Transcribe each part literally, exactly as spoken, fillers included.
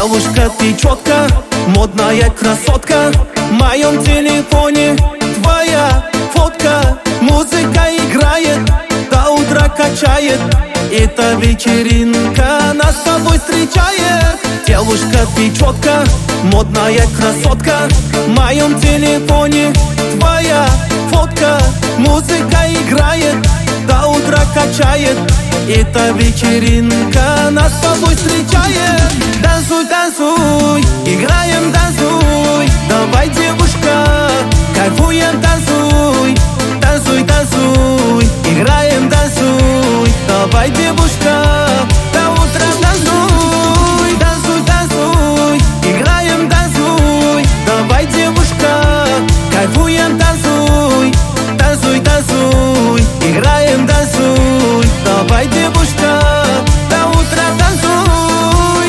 Девушка, ты четко, модная красотка. В моем телефоне твоя фотка. Музыка играет, до утра качает. Эта вечеринка нас с тобой встречает. Девушка, ты четко, модная красотка. В моем телефоне твоя фотка. Музыка играет, до утра качает. Эта вечеринка нас с тобой встречает. Танцуй, танцуй, играем, танцуй. Давай, девушка, кайфуем, танцуй. Танцуй, танцуй, играем, танцуй. Давай, девушка, до утра танцуй. Танцуй, танцуй, играем, танцуй. Давай, девушка, кайфуем, танцуй. Танцуй, танцуй, играем, танцуй. Давай, девушка, до утра танцуй.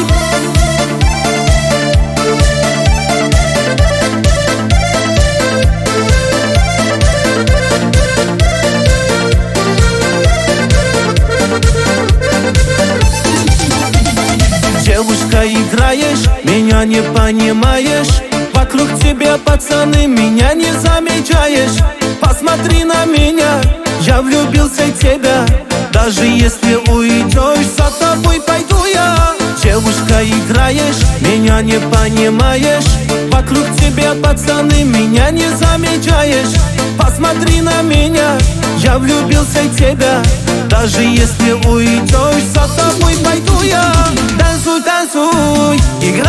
Девушка, играешь, меня не понимаешь. Вокруг тебя пацаны, меня не замечаешь. Посмотри на меня, я влюбился в тебя. Даже если уйдешь, за тобой пойду я. Девушка, играешь, меня не понимаешь. Вокруг тебя пацаны, меня не замечаешь. Посмотри на меня, я влюбился в тебя. Даже если уйдешь, за тобой пойду я. Танцуй, танцуй, играй.